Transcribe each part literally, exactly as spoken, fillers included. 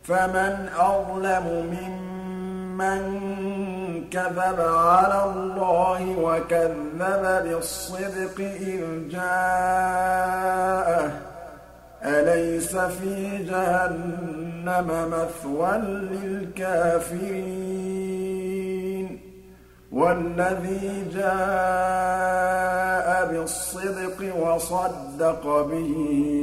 فَمَنْ أَظْلَمُ مِمَّن كَذَبَ عَلَى اللَّهِ وَكَذَّبَ بِالصِّدْقِ إِذْ جَاءَهُ ۚ أَلَيْسَ فِي جَهَنَّمَ مَثْوًى لِّلْكَافِرِينَ وَالَّذِي جَاءَ بِالصِّدْقِ وَصَدَّقَ بِهِ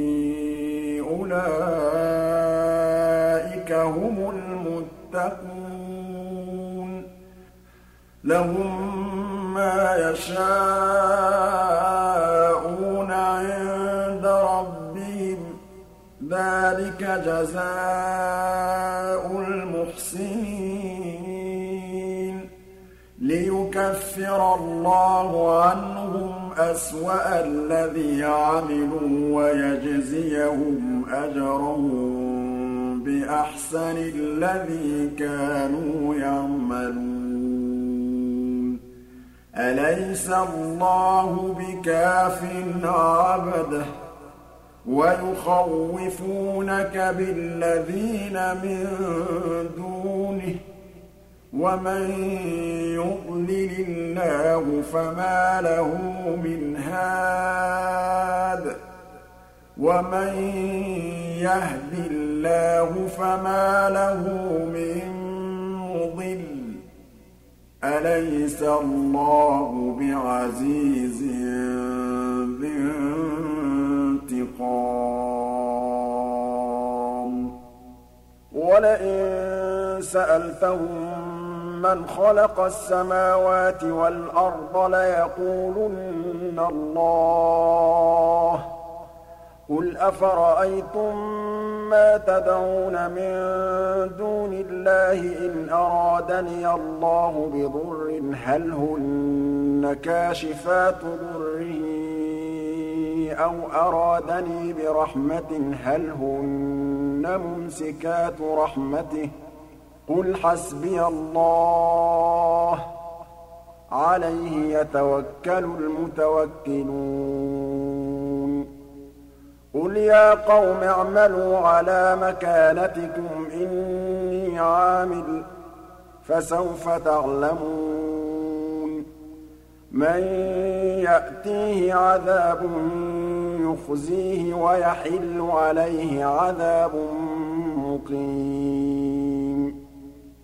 أُولَٰئِكَ هُمُ الْمُتَّقُونَ لَهُم مَّا يَشَاءُونَ عِندَ رَبِّهِمْ ۚ ذَٰلِكَ جَزَاءُ الْمُحْسِنِينَ لِيُكَفِّرَ اللَّهُ عَنْهُمْ أَسْوَأَ الَّذِي عَمِلُوا وَيَجْزِيَهُمْ أَجْرَهُم بِأَحْسَنِ الَّذِي كَانُوا يَعْمَلُونَ أَلَيْسَ اللَّهُ بِكَافٍ عَبْدَهُ وَيُخَوِّفُونَكَ بِالَّذِينَ مِن دُونِهِ ۚ وَمَن يُضْلِلِ اللَّهُ فَمَا لَهُ مِنْ هَادٍ وَمَن يَهْدِ اللَّهُ فَمَا لَهُ مِن مُّضِلٍّ ۗ أَلَيْسَ اللَّهُ بِعَزِيزٍ ذِي انتِقَامٍ وَلَئِن سَأَلْتَهُم مَّنْ خَلَقَ السَّمَاوَاتِ وَالْأَرْضَ لَيَقُولُنَّ اللَّهُ ۚ قُلْ أَفَرَأَيْتُم مَّا تَدْعُونَ مِن دُونِ اللَّهِ إِنْ أَرَادَنِيَ اللَّهُ بِضُرٍّ هَلْ هُنَّ كَاشِفَاتُ ضُرِّهِ أَوْ أَرَادَنِي بِرَحْمَةٍ هَلْ هُنَّ مُمْسِكَاتُ رَحْمَتِهِ ۚ قُلْ حَسْبِيَ اللَّهُ ۖ عَلَيْهِ يَتَوَكَّلُ الْمُتَوَكِّلُونَ قُلْ يَا قَوْمِ اعْمَلُوا عَلَىٰ مَكَانَتِكُمْ إِنِّي عَامِلٌ ۖ فَسَوْفَ تَعْلَمُونَ مَن يَأْتِيهِ عَذَابٌ يُخْزِيهِ وَيَحِلُّ عَلَيْهِ عَذَابٌ مُّقِيمٌ